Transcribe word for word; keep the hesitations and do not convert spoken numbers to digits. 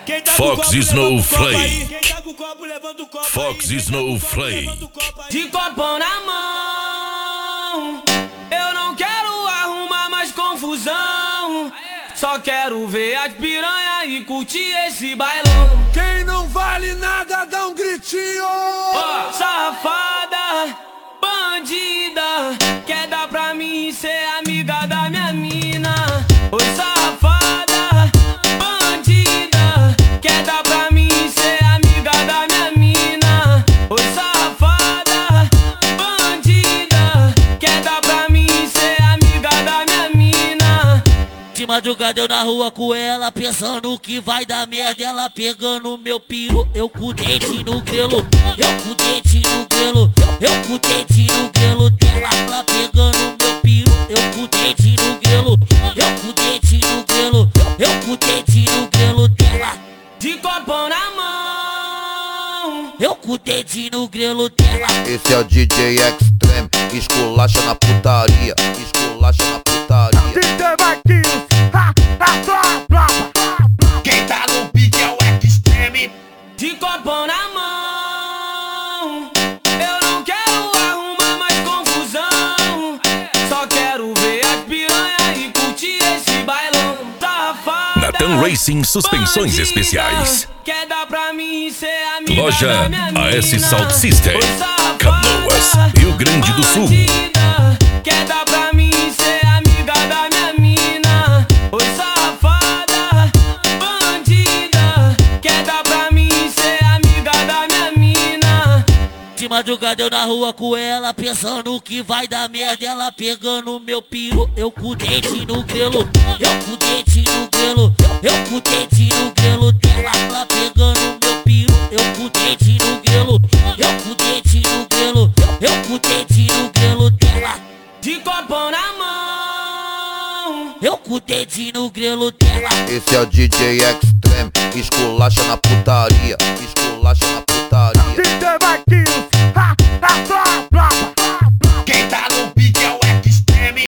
Fox Snowflake. Fox Snowflake. De copão na mão, eu não quero arrumar mais confusão. Só quero ver as piranha e curtir esse bailão. Quem não vale nada dá um gritinho. Oh, safada, bandida, quer dar pra mim ser amiga da minha mina. Oi, safada, bandida, quer dar pra mim ser amiga da minha mina. Oi, safada, bandida, quer dar pra mim ser amiga da minha mina. De madrugada eu na rua com ela, pensando que vai dar merda. Ela pegando meu piro, eu com o dente no grelo. Eu com o dente no grelo, eu com o dente no grelo dela. Ela pegando meu piro, eu com o dente no grelo. Eu com o dente no grelo, eu com o dente no grelo dela. De copão na mão, eu com o dente no grelo dela. Esse é o D J Extreme, esculacha na putaria, esculacha na putaria. D J Marquinhos, ha, ha, ha, ha. Quem tá no beat é o Extreme. de copão na mão, eu não quero arrumar mais confusão. Só quero ver as piranha e curtir esse bailão. Safada, Natan Racing Suspensões bandida, Especiais. quer dar pra mim ser amiga Loja da minha A S mina. Sound System, Oi, safada, Canoas, Rio Grande do Sul. bandida, quer dar pra mim ser amiga da minha mina. Oi, safada, bandida, quer dar pra mim ser amiga da minha mina. De madrugada eu na rua com ela, pensando que vai dar merda. Ela pegando meu piro, eu com o dente no grelo. Eu com o dente no grelo, eu com o dente no grelo dela. Ela pegando meu piro, eu com o dente no grelo. Eu com o dente no grelo, eu com o dente no grelo dela. De copão na mão, Eu com o dente no grelo dela. Esse é o D J Extreme, esculacha na putaria, esculacha na